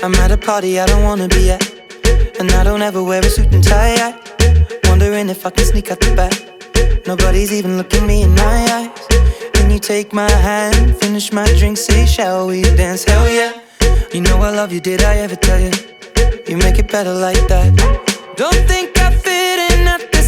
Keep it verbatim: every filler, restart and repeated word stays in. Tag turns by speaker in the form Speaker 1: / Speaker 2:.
Speaker 1: I'm at a party I don't wanna be at, and I don't ever wear a suit and tie. I wondering if I can sneak out the back. Nobody's even looking me in my eyes. Then you take my hand, finish my drink, say shall we dance? Hell yeah. You know I love you, did I ever tell you? You make it better like that. Don't think I fit in at the